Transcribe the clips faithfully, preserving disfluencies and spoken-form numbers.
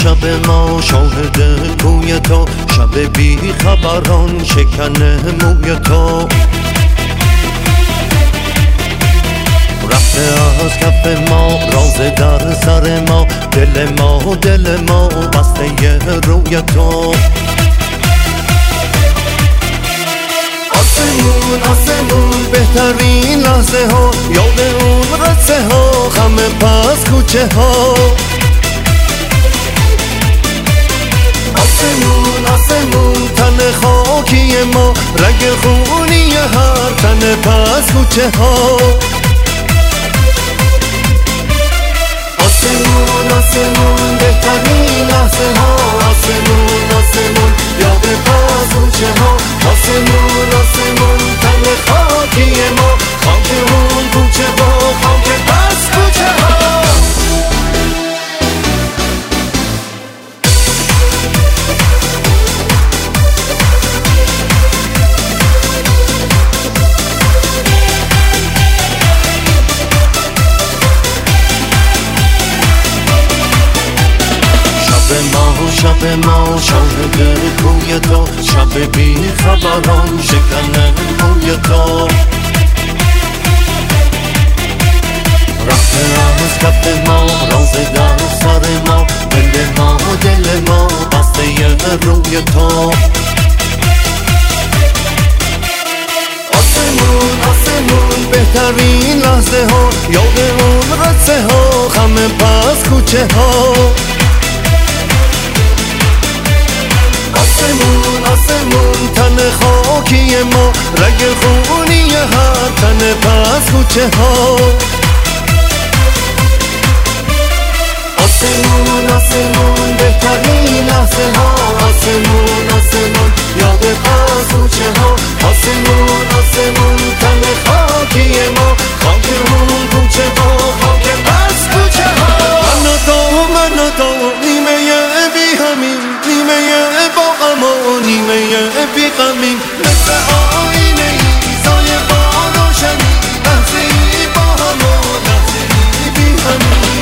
شب ما شاهد کوی تو، شب بی خبران شکن موی تو. رفته از کف ما راز در سر ما، دل ما دل ما بسته روی تو. آسمون آسمون بهترین لحظه ها، یاد اون رسه ها، خم پس کوچه ها. آسمون آسمون تن خاکی ما، رگ خونی هر تن پس کوچه ها. آسمون آسمون بهترین لحظه ها، آسمون آسمون یاد پس کوچه ها. آسمون آسمون تن خاکی ما، خاک اون کوچه با خاک پس کوچه ها. شب ما شاهد کوی تو، شب بی خبران شکن موی تو. رفته از کف ما راز در سر ما، دل ما دل ما بسته روی تو. آسمون آسمون بهترین لحظه ها، یاد اون رسه ها، خم پس کوچه ها. آسمون آسمون تن خاکی ما، رگ خونی هر تن پس کوچه ها. آسمون آسمون بهترین لحظه ها، آسمون آسمون یاد پس کوچه ها. آسمون آسمون تن خاکی ما، خاک اون کوچه با خاک پس کوچه ها. من و تو من و تو نیمه بی همین، نیمه با غم و نیمه بی غمین، مثل آینه ای سایه با روشنی، لحظه ای با هم و لحظه ای بی همین.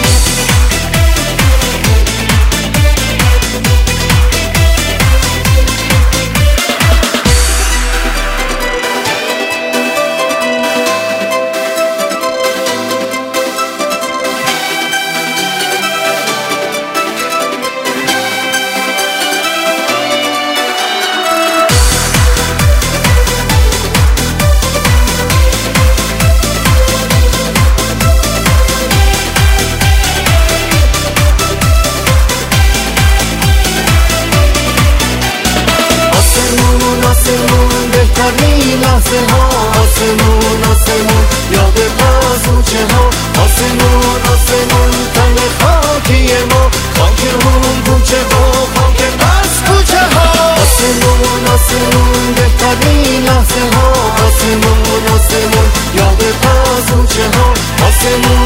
آسمون بهترین لحظه ها، آسمون آسمون یاد پس کوچه ها. آسمون آسمون تن خاکی ما، خاک اون کوچه با خاک پس کوچه ها. آسمون آسمون بهترین لحظه ها، آسمون آسمون یاد پس کوچه ها. آسمون